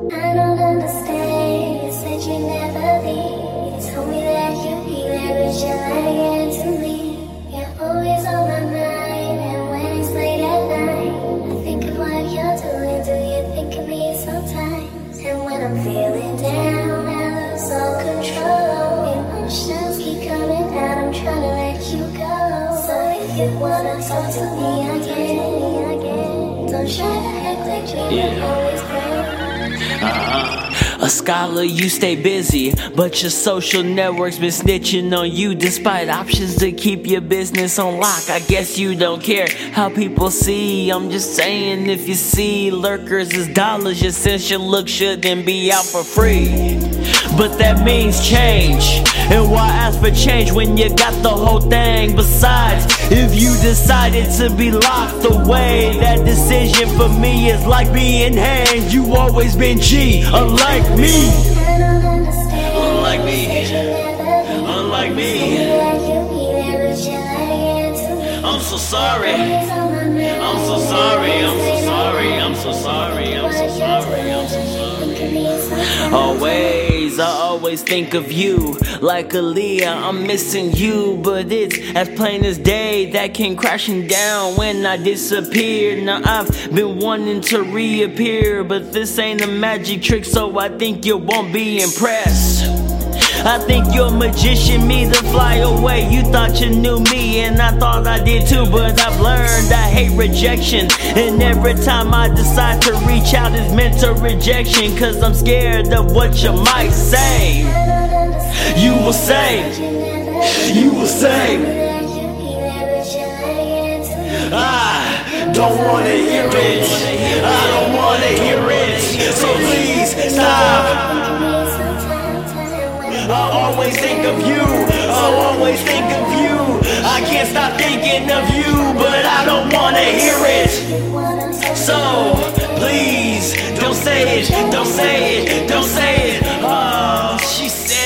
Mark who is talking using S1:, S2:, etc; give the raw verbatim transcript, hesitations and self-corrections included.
S1: I don't understand. You said you never leave. You told me that you'd be there, but you're lying to me. You're always on my mind, and when it's late at night, I think of what you're doing. Do you think of me sometimes? And when I'm feeling down, I lose all control. Emotions keep coming out, I'm trying to let you go. So if you wanna talk to me again, again, don't try to act like you yeah. always pray.
S2: Uh-huh. A scholar, you stay busy, but your social network's been snitching on you. Despite options to keep your business on lock, I guess you don't care how people see. I'm just saying, if you see lurkers as dollars, your sense your look shouldn't be out for free. But that means change, and why ask for change when you got the whole thing? Besides, if you decided to be locked away, that decision for me is like being hanged. You always been G, unlike me. Unlike me. Unlike me. I'm so sorry. I'm so sorry. I'm so sorry. I'm so sorry. I'm so sorry. I'm so sorry. Always, I always think of you like Aaliyah. I'm missing you, but it's as plain as day that came crashing down when I disappeared. Now I've been wanting to reappear, but this ain't a magic trick, so I think you won't be impressed. I think you're a magician, me to fly away. You thought you knew me, and I thought I did too, but I've learned I hate rejection. And every time I decide to reach out, it's meant to rejection, cause I'm scared of what you might say. You will say, you will say, I don't wanna hear it, I don't wanna hear it, so please stop. I always think of you, I always think of you. I can't stop thinking of you, but I don't wanna hear it. So, please, don't say it, don't say it, don't say it. Oh, she said